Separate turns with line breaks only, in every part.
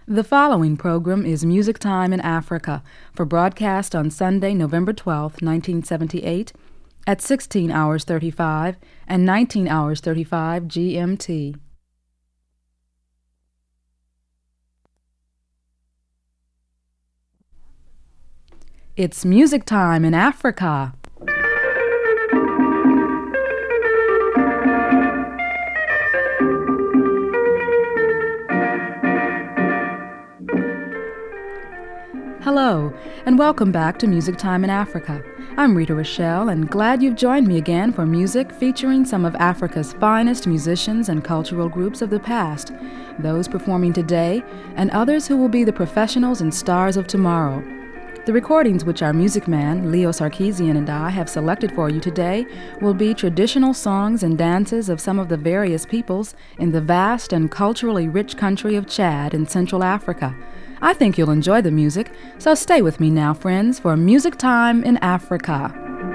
The following program is Music Time in Africa for broadcast on Sunday, November 12, 1978 at 16 hours 35 and 19 hours 35 GMT. It's Music Time in Africa. Hello, and welcome back to Music Time in Africa. I'm Rita Rochelle, and glad you've joined me again for music featuring some of Africa's finest musicians and cultural groups of the past, those performing today, and others who will be the professionals and stars of tomorrow. The recordings which our music man, Leo Sarkeesian, and I have selected for you today will be traditional songs and dances of some of the various peoples in the vast and culturally rich country of Chad in Central Africa. I think you'll enjoy the music, so stay with me now, friends, for Music Time in Africa.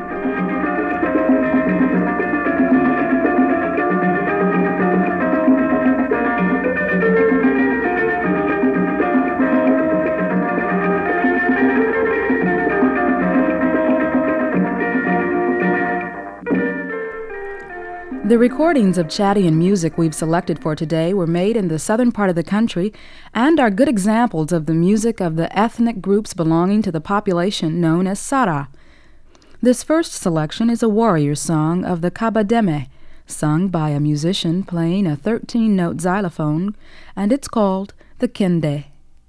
The recordings of Chadian music we've selected for today were made in the southern part of the country and are good examples of the music of the ethnic groups belonging to the population known as Sara. This first selection is a warrior song of the Kabademe, sung by a musician playing a 13-note xylophone, and it's called the Kende.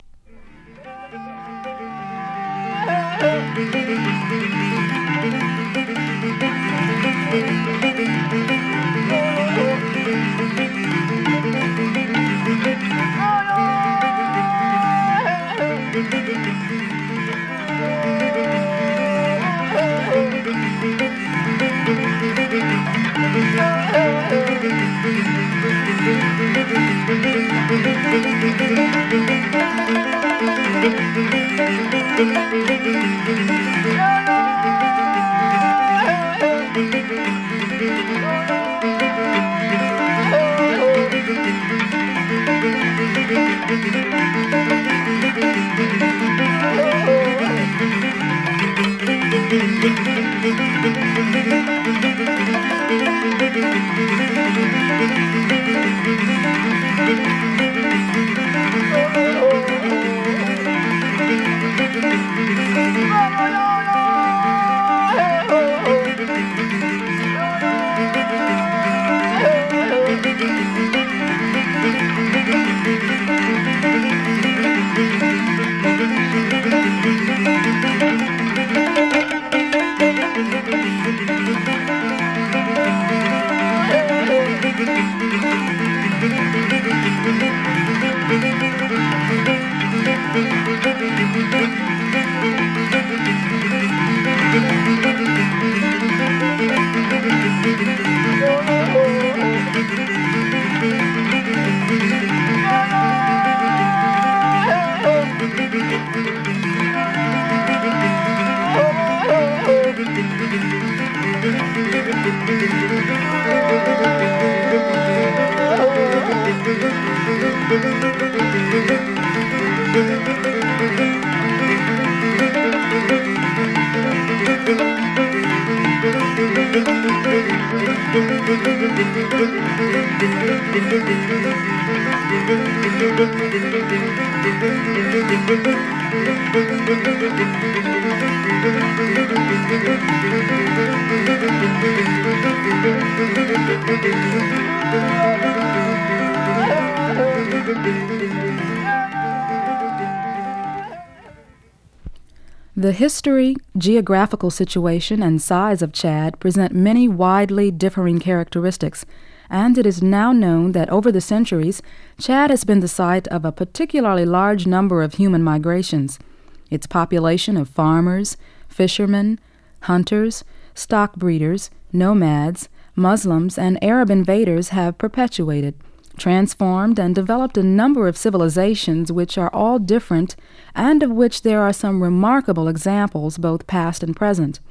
The history, geographical situation, and size of Chad present many widely differing characteristics, and it is now known that over the centuries, Chad has been the site of a particularly large number of human migrations. Its population of farmers, fishermen, hunters, stock breeders, nomads, Muslims, and Arab invaders have perpetuated, transformed, and developed a number of civilizations which are all different and of which there are some remarkable examples both past and present.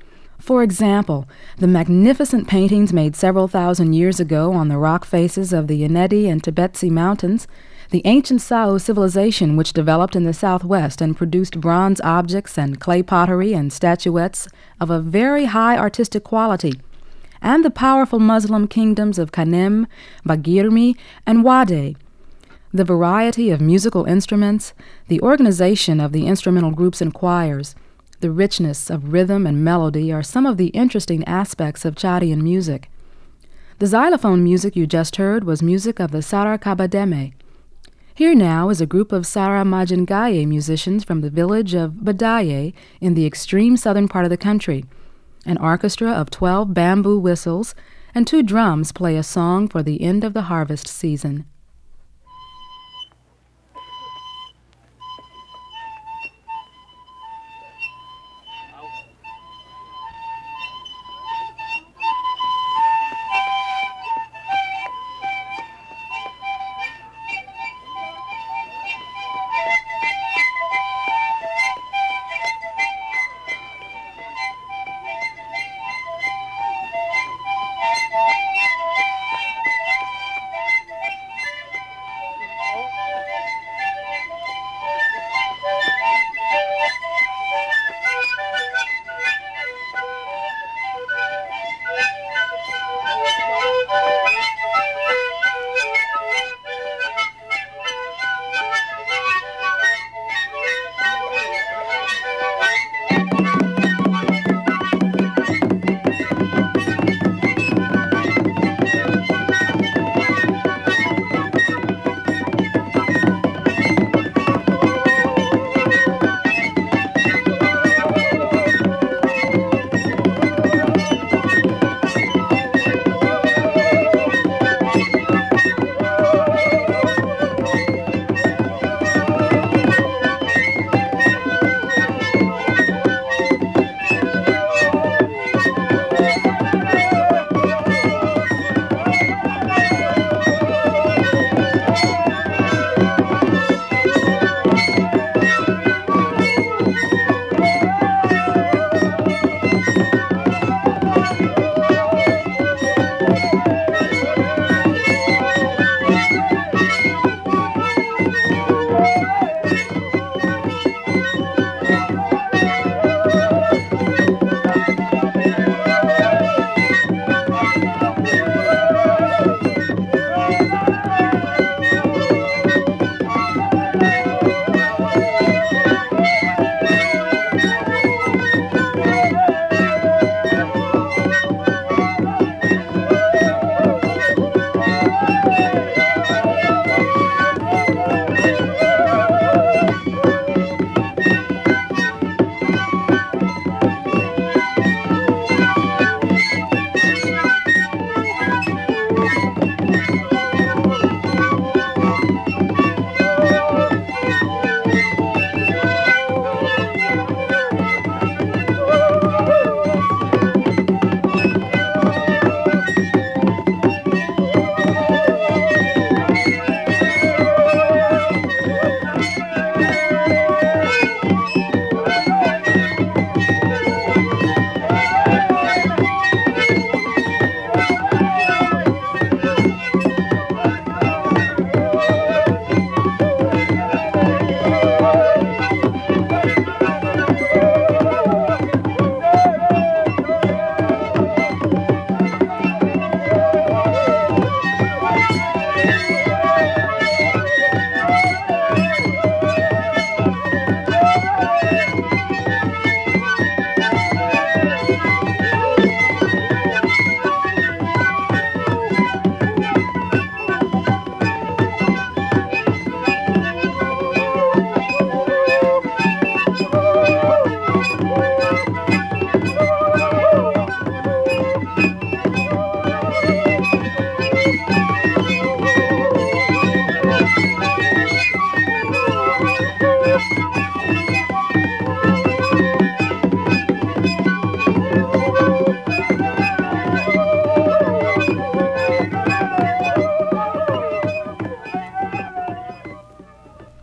For example, the magnificent paintings made several thousand years ago on the rock faces of the Yenedi and Tibetsi Mountains, the ancient Sao civilization which developed in the southwest and produced bronze objects and clay pottery and statuettes of a very high artistic quality, and the powerful Muslim kingdoms of Kanem, Bagirmi, and Wade. The variety of musical instruments, the organization of the instrumental groups and choirs, the richness of rhythm and melody are some of the interesting aspects of Chadian music. The xylophone music you just heard was music of the Sara Kabademe. Here now is a group of Sara Majingaye musicians from the village of Badaye in the extreme southern part of the country. An orchestra of 12 bamboo whistles and 2 drums play a song for the end of the harvest season.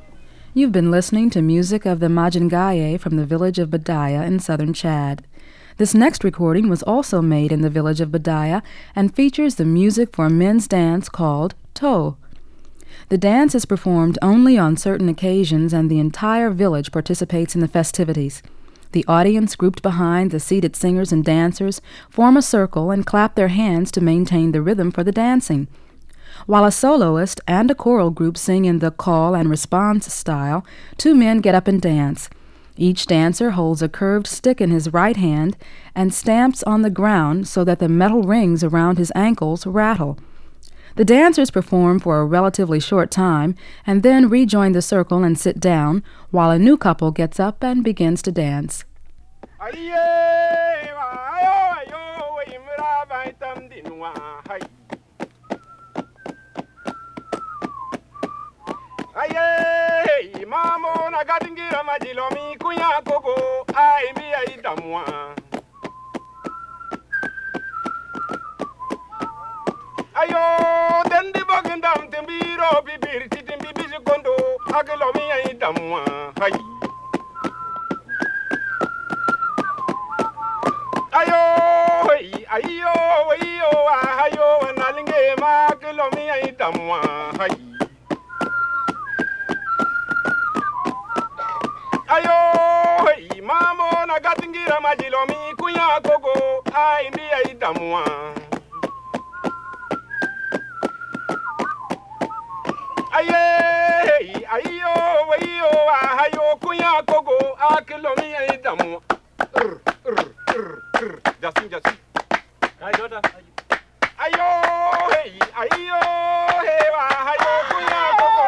You've been listening to music of the Majingaye from the village of Badaya in southern Chad. This next recording was also made in the village of Badaya and features the music for a men's dance called To. The dance is performed only on certain occasions and the entire village participates in the festivities. The audience, grouped behind the seated singers and dancers, form a circle and clap their hands to maintain the rhythm for the dancing. While a soloist and a choral group sing in the call and response style, two men get up and dance. Each dancer holds a curved stick in his right hand and stamps on the ground so that the metal rings around his ankles rattle. The dancers perform for a relatively short time and then rejoin the circle and sit down while a new couple gets up and begins to dance.
Aye, mamo na gatingira majilomi kunya koko ai mi ai damwa. Ayo, dendi bogindam timbiro bibir titimbi bisikondo agelomi ai damwa. Hai. Ayo, ayo, ayo, nalinge ma agelomi ai damwa. Hai. Ayo, mamo na gatingira majilomi kunya koko ai mi ai damwa. Aye, ayo, ayo kunya koko akilomi ai damwa. Jasin. Ai dota. Ayo, ayo, ayo kunya koko.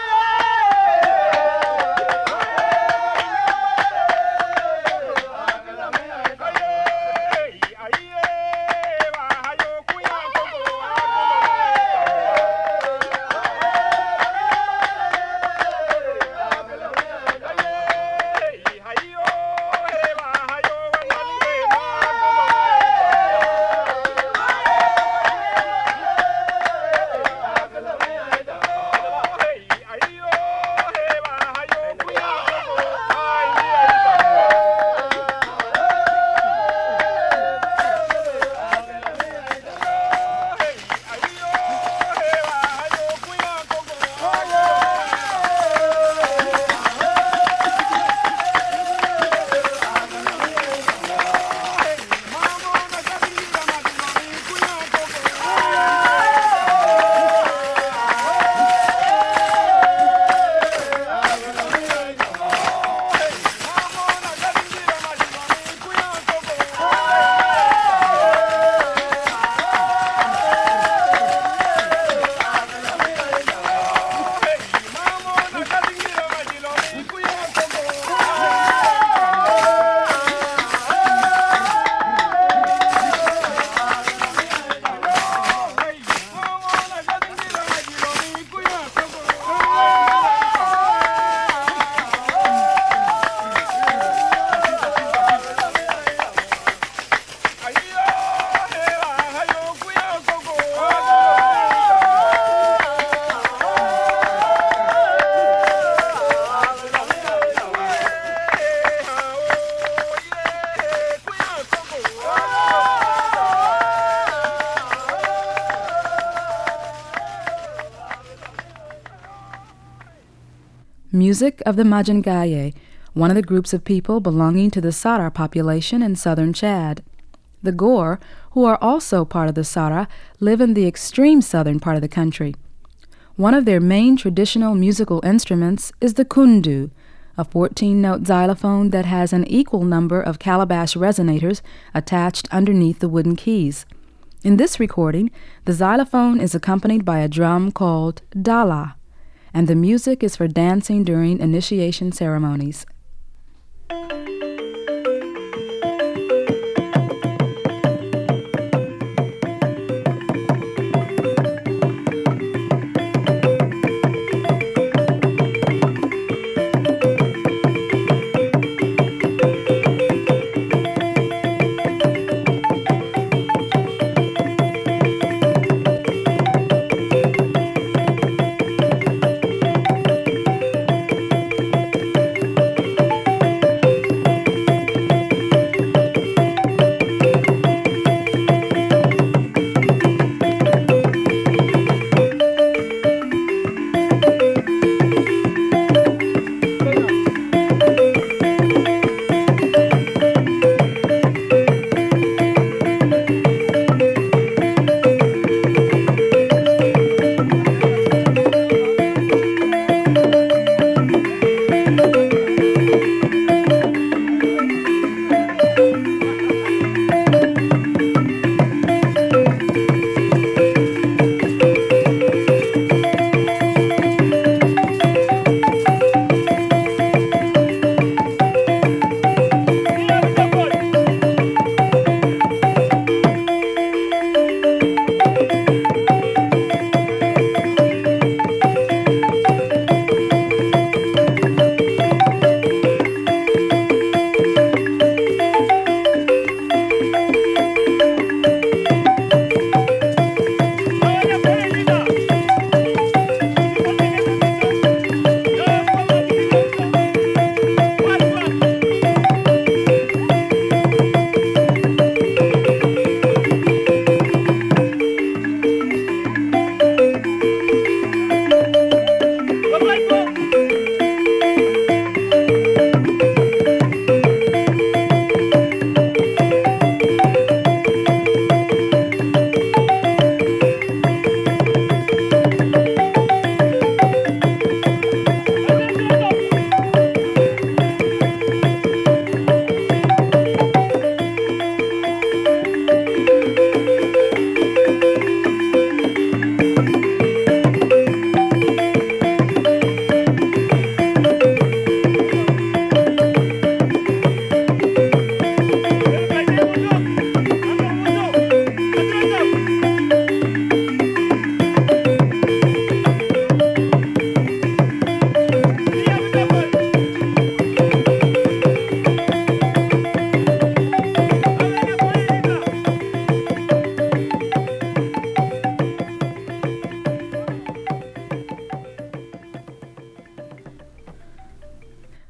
Music of the Majingaye, one of the groups of people belonging to the Sara population in southern Chad. The Gore, who are also part of the Sara, live in the extreme southern part of the country. One of their main traditional musical instruments is the kundu, a 14-note xylophone that has an equal number of calabash resonators attached underneath the wooden keys. In this recording, the xylophone is accompanied by a drum called dala, and the music is for dancing during initiation ceremonies.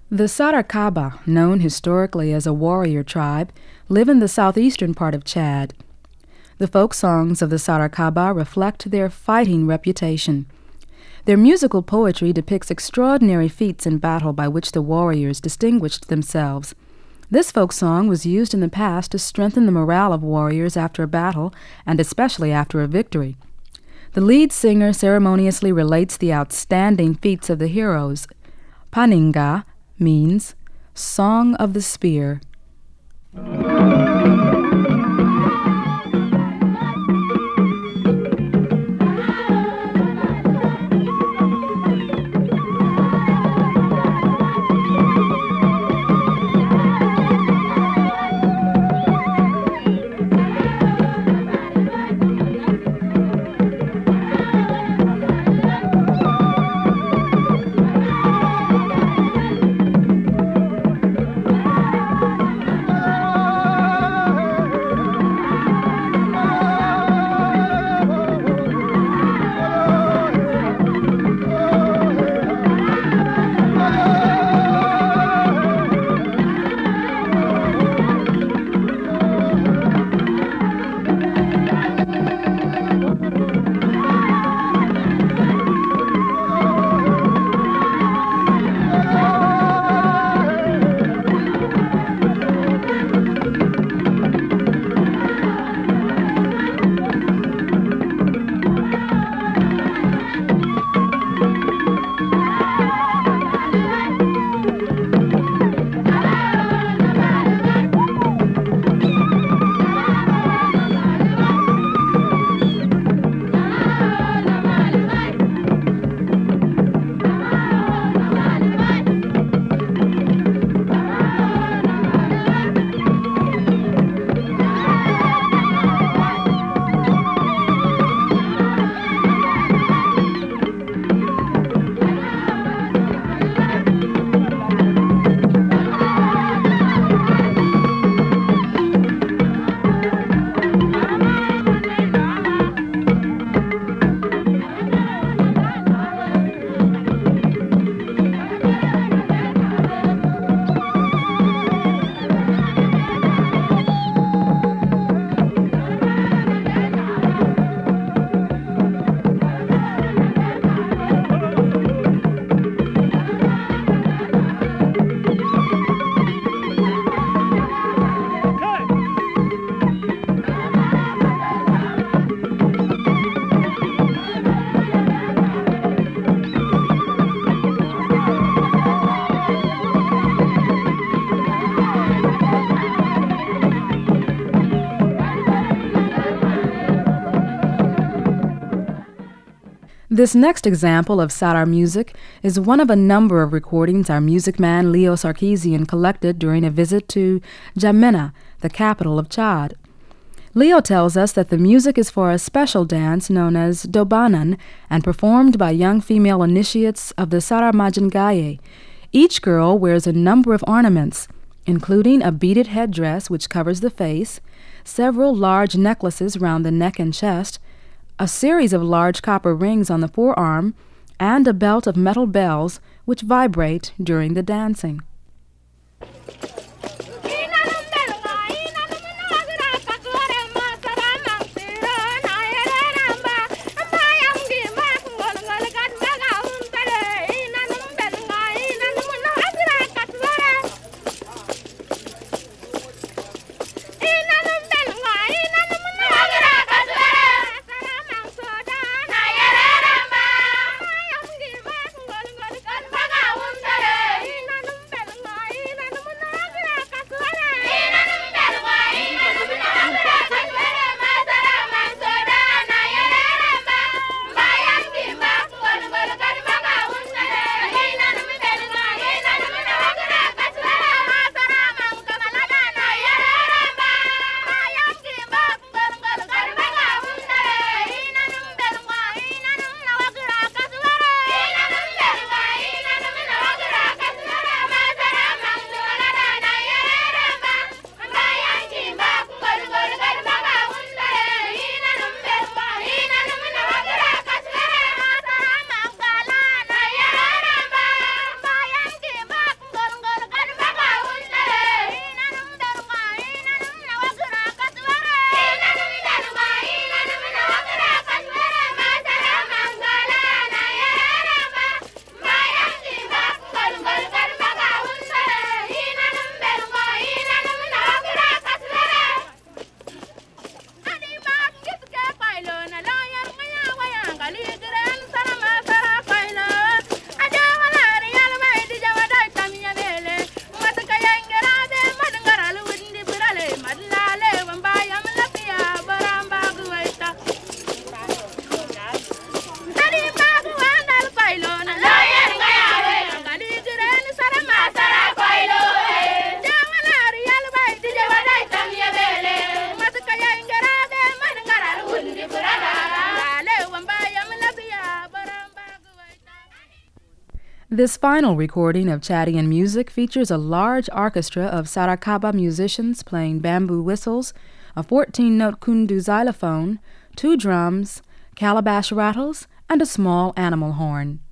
The Sarakaba, known historically as a warrior tribe, live in the southeastern part of Chad. The folk songs of the Sarakaba reflect their fighting reputation. Their musical poetry depicts extraordinary feats in battle by which the warriors distinguished themselves. This folk song was used in the past to strengthen the morale of warriors after a battle, and especially after a victory. The lead singer ceremoniously relates the outstanding feats of the heroes. Paninga means Song of the Spear. This next example of Sarar music is one of a number of recordings our music man Leo Sarkeesian collected during a visit to N'Djamena, the capital of Chad. Leo tells us that the music is for a special dance known as Dobanan and performed by young female initiates of the Sarar Majingaye. Each girl wears a number of ornaments, including a beaded headdress which covers the face, several large necklaces round the neck and chest, a series of large copper rings on the forearm, and a belt of metal bells which vibrate during the dancing. This final recording of Chadian music features a large orchestra of Sarakaba musicians playing bamboo whistles, a 14-note kundu xylophone, 2 drums, calabash rattles, and a small animal horn.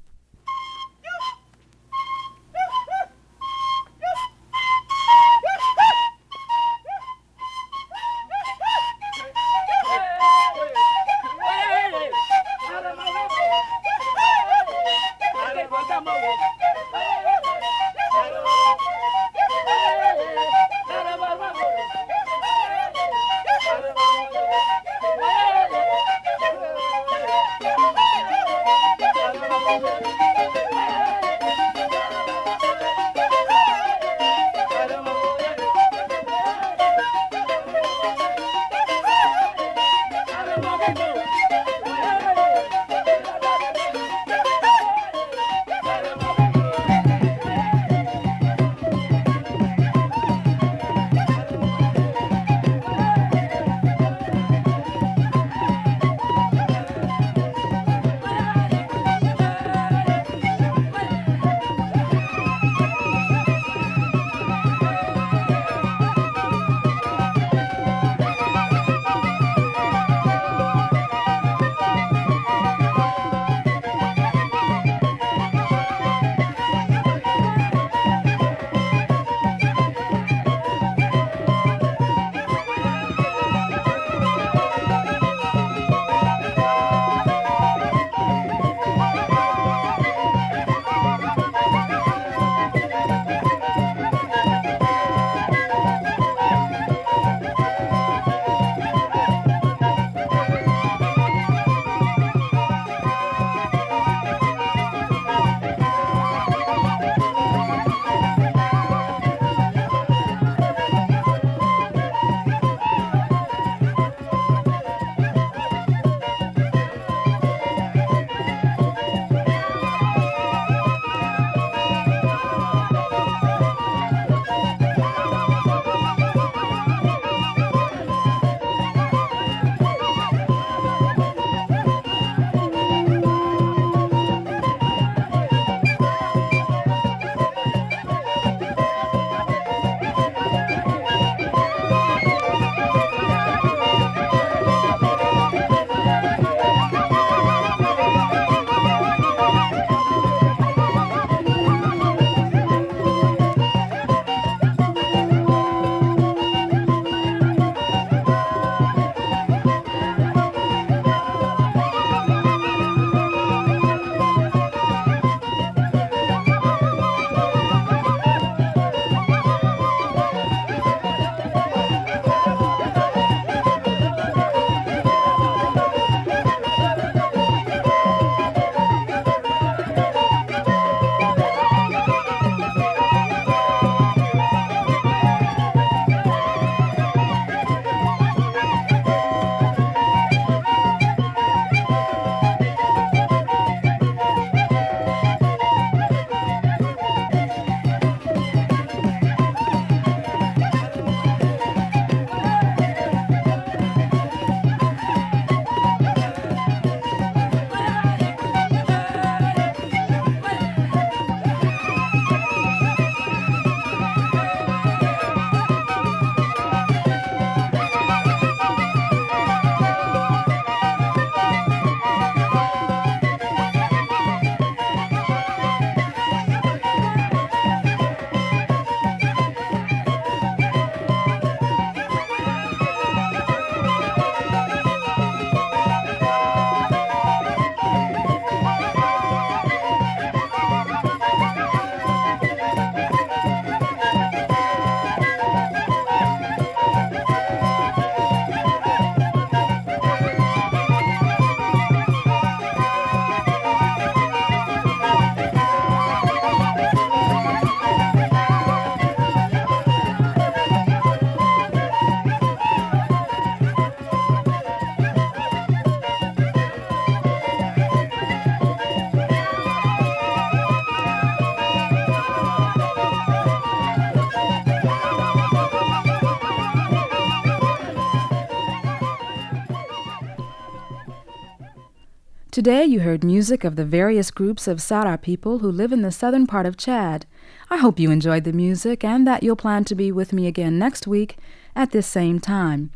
Today you heard music of the various groups of Sara people who live in the southern part of Chad. I hope you enjoyed the music and that you'll plan to be with me again next week at this same time.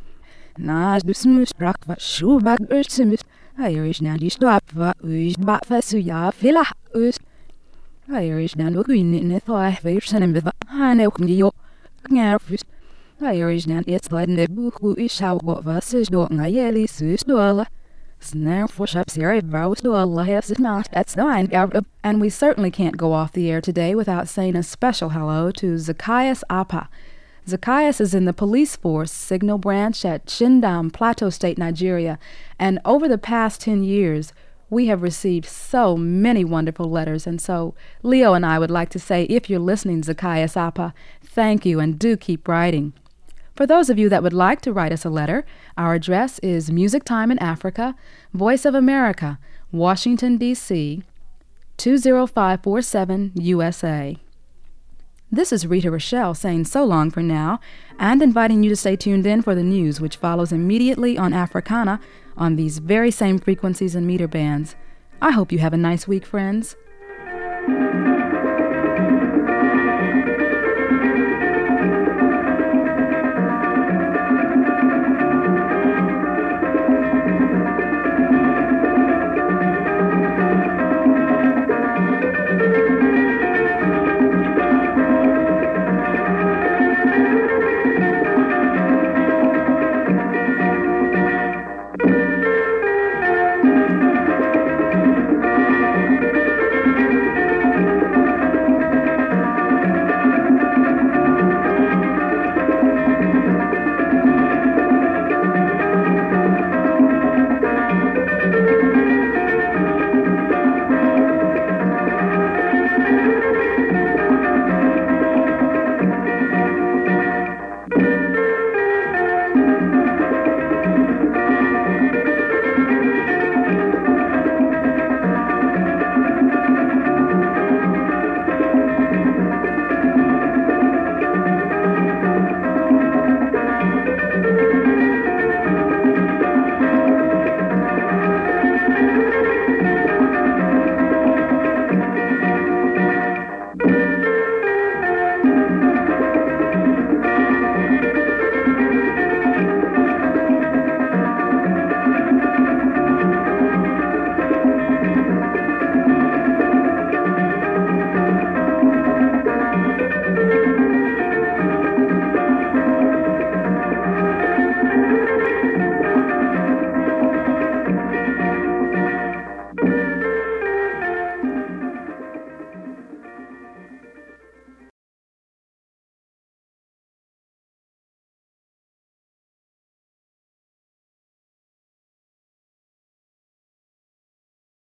And we certainly can't go off the air today without saying a special hello to Zacchaeus Appa. Zacchaeus is in the police force signal branch at Shindam, Plateau State, Nigeria, and over the past 10 years, we have received so many wonderful letters, and so Leo and I would like to say, if you're listening, Zacchaeus Appa, thank you, and do keep writing. For those of you that would like to write us a letter, our address is Music Time in Africa, Voice of America, Washington, D.C., 20547, USA. This is Rita Rochelle saying so long for now, and inviting you to stay tuned in for the news, which follows immediately on Africana on these very same frequencies and meter bands. I hope you have a nice week, friends.